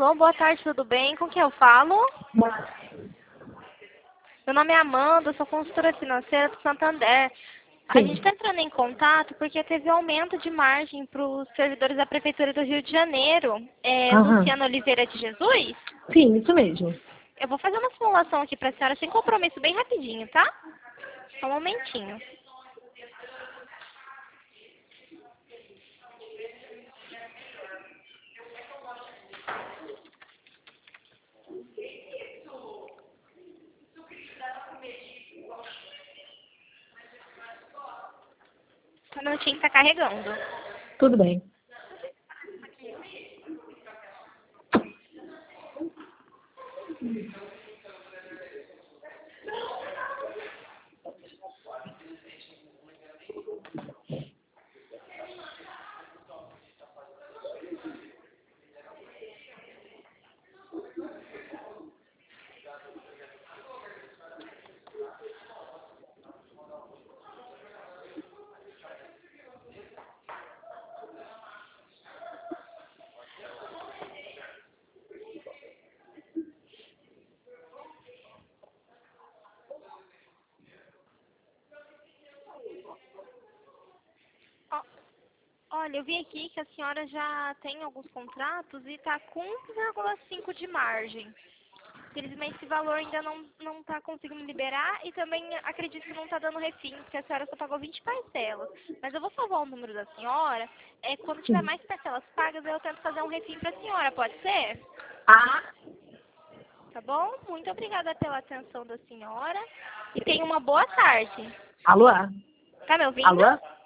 Alô, boa tarde, tudo bem? Com quem eu falo? Meu nome é Amanda, sou consultora financeira do Santander. A gente está entrando em contato porque teve aumento de margem para os servidores da Prefeitura do Rio de Janeiro. Luciana Oliveira de Jesus? Sim, isso mesmo. Eu vou fazer uma simulação aqui para a senhora sem compromisso, bem rapidinho, tá? Só um momentinho. Só um minutinho que está carregando. Tudo bem. Olha, eu vi aqui que a senhora já tem alguns contratos e está com 1,5 de margem. Infelizmente, esse valor ainda não está conseguindo liberar e também acredito que não está dando refim, porque a senhora só pagou 20 parcelas. Mas eu vou salvar o número da senhora. Quando tiver mais parcelas pagas, eu tento fazer um refim para a senhora, pode ser? Tá bom? Muito obrigada pela atenção da senhora e tenha uma boa tarde. Alô? Tá me ouvindo? Alô?